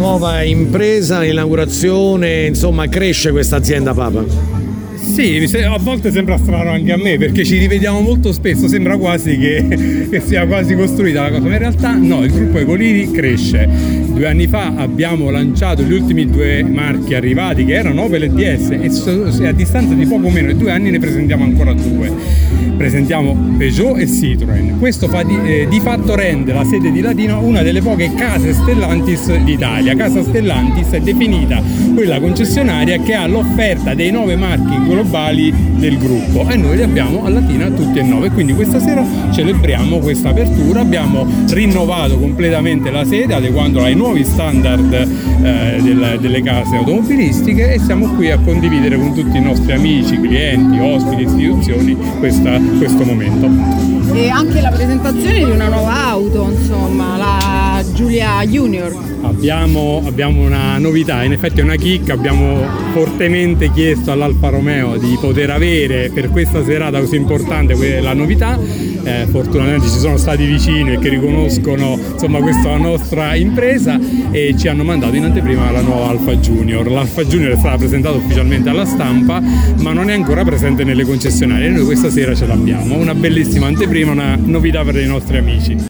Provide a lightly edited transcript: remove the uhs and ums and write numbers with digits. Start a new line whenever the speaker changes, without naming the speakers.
nuova impresa, l'inaugurazione, insomma cresce questa azienda Papa?
Sì, a volte sembra strano anche a me perché ci rivediamo molto spesso, sembra quasi che sia quasi costruita la cosa, ma in realtà no, il gruppo Ecolini cresce. 2 anni fa abbiamo lanciato gli ultimi 2 marchi arrivati che erano Opel e DS e a distanza di poco meno di 2 anni ne presentiamo ancora 2. Presentiamo Peugeot e Citroën. Questo di fatto rende la sede di Latina una delle poche case Stellantis d'Italia. Casa Stellantis è definita quella concessionaria che ha l'offerta dei 9 marchi globali del gruppo e noi li abbiamo a Latina tutti e 9, quindi questa sera celebriamo questa apertura. Abbiamo rinnovato completamente la sede adeguandola ai nuovi standard delle case automobilistiche e siamo qui a condividere con tutti i nostri amici, clienti, ospiti, istituzioni questo momento.
E anche la presentazione di una nuova auto, insomma, la Giulia Junior.
Abbiamo una novità, in effetti è una chicca, abbiamo fortemente chiesto all'Alfa Romeo di poter avere per questa serata così importante la novità, fortunatamente ci sono stati vicini e che riconoscono insomma questa nostra impresa e ci hanno mandato in anteprima la nuova Alfa Junior. L'Alfa Junior è stata presentata ufficialmente alla stampa ma non è ancora presente nelle concessionarie, noi questa sera ce l'abbiamo, una bellissima anteprima, una novità per i nostri amici.